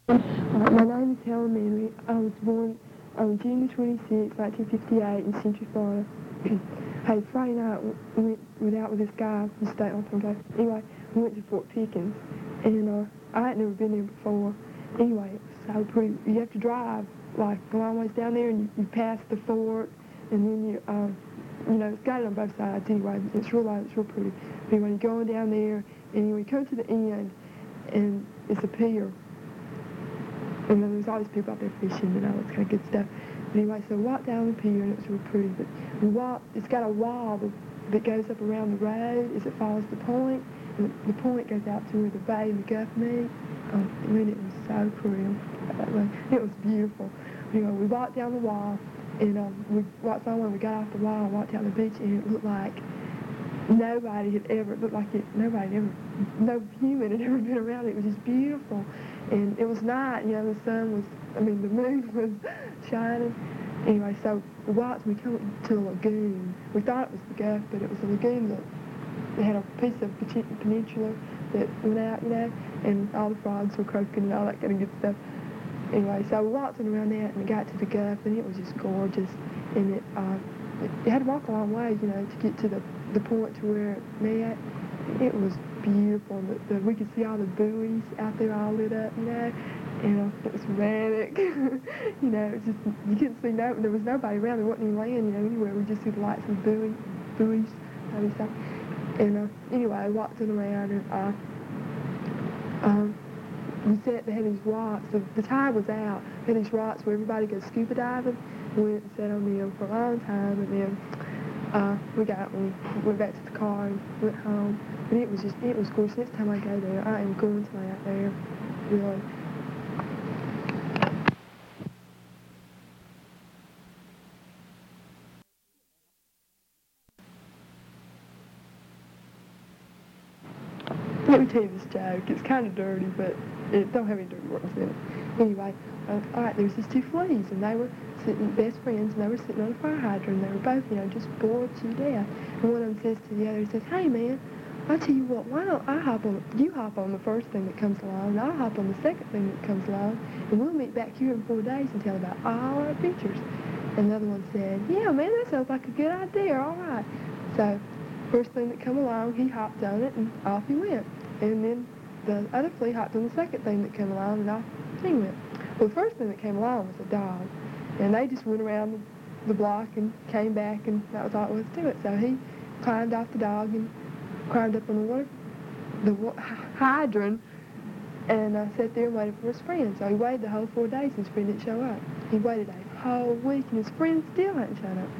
My name is Helen Manry. I was born on June 26, 1958 in Century, Florida. Hey, Friday night we went out with this guy from the state long time ago. Anyway, we went to Fort Pickens, and I had never been there before. Anyway, it was so pretty. You have to drive like a long ways down there, and you pass the fort, and then it's got it on both sides. Anyway, it's real light, it's real pretty. But when you're going down there, and when you come to the end, and it's a pier. And then there's all these people out there fishing and all this kind of good stuff. But anyway, so we walked down the pier and it was really pretty. But it's got a wall that goes up around the road as it follows the point. And the point goes out to where the bay and the Gulf meet. And then it was so pretty. It was beautiful. Anyway, we walked down the wall and we walked on when we got off the wall and walked down the beach, and it looked like nobody had ever, no human had ever been around it. It was just beautiful. And it was night, the sun was, the moon was shining. Anyway, so we come to a lagoon. We thought it was the Gulf, but it was a lagoon that had a piece of peninsula that went out, and all the frogs were croaking and all that kind of good stuff. Anyway, so we walked around that and we got to the Gulf, and it was just gorgeous. And you had to walk a long way, to get to the point to where it met. It was beautiful. We could see all the buoys out there all lit up, and it was romantic. It's just, you couldn't see there was nobody around. There wasn't any land, anywhere. We just see the lights of the buoys, all this stuff. And anyway, I walked around, and we said they had these rocks. The tide was out. They had these rocks where everybody goes scuba diving. We went and sat on them for a long time, and then we went back to the car and went home. But it was gorgeous. Next time I go there, I am going to lay out there, really. Let me tell you this joke. It's kind of dirty, but it don't have any dirty words in it. Anyway, all right, there was these two fleas, and they were best friends, and they were sitting on a fire hydrant, and they were both, just bored to death. And one of them says to the other, he says, "Hey, man, I'll tell you what, why don't you hop on the first thing that comes along, and I'll hop on the second thing that comes along, and we'll meet back here in 4 days and tell about all our adventures." And the other one said, "Yeah, man, that sounds like a good idea, all right." So, first thing that come along, he hopped on it, and off he went. And then the other flea hopped on the second thing that came along, and off he went. Well, the first thing that came along was a dog, and they just went around the block and came back, and that was all it was to it. So he climbed off the dog and climbed up on the hydrant and sat there and waited for his friend. So he waited the whole 4 days, and his friend didn't show up. He waited a whole week, and his friend still hadn't shown up.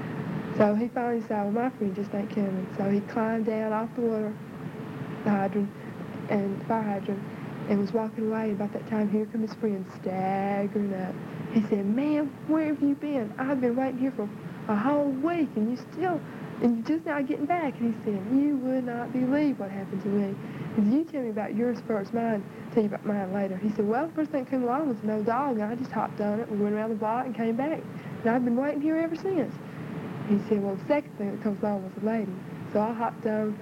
So he finally decided, well, my friend just ain't coming. So he climbed down off the hydrant and fire hydrant and was walking away. About that time, here come his friend staggering up. He said, "Man, where have you been? I've been waiting here for a whole week, and you're just now getting back." And he said, "You would not believe what happened to me. If you tell me about yours first, I'll tell you about mine later." He said, "Well, the first thing that came along was no dog, and I just hopped on it and went around the block and came back. And I've been waiting here ever since." He said, "Well, the second thing that comes along was a lady. So I hopped on,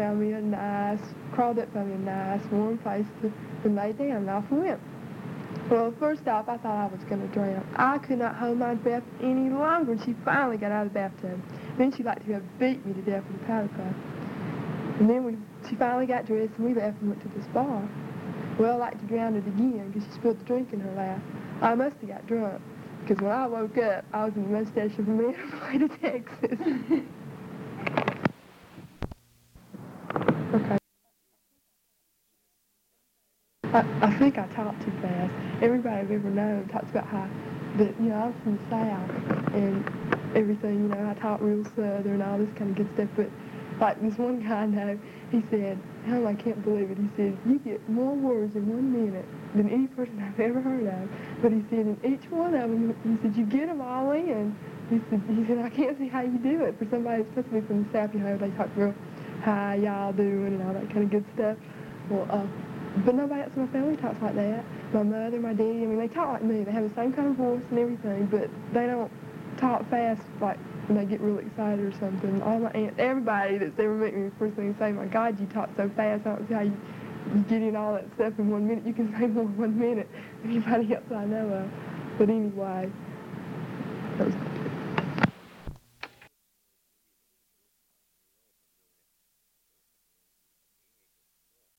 crawled up, found me a nice warm place to lay down, and off I went." Well, first off, I thought I was going to drown. I could not hold my breath any longer, and she finally got out of the bathtub. Then she liked to have beat me to death with a powder puff. And then she finally got dressed, and we left and went to this bar. Well, I like to drown it again, because she spilled the drink in her lap. I must have got drunk, because when I woke up, I was in the mustache of a man from Texas. Okay. I think I talk too fast. Everybody I've ever known talks about how, I'm from the South and everything, I talk real Southern, all this kind of good stuff. But like this one guy I know, he said, "Hell, I can't believe it." He said, "You get more words in 1 minute than any person I've ever heard of." But he said, in each one of them, he said, "You get them all in." He said, "I can't see how you do it." For somebody that's supposed to be from the South, they talk real, "How y'all doing?" and all that kind of good stuff. Well, but nobody else in my family talks like that. My mother, my daddy, they talk like me. They have the same kind of voice and everything, but they don't talk fast like when they get really excited or something. All my aunts, everybody that's ever met me, the first thing they say, "My God, you talk so fast. I don't see how you get in all that stuff in 1 minute. You can say more in 1 minute than anybody else I know of. But anyway, that was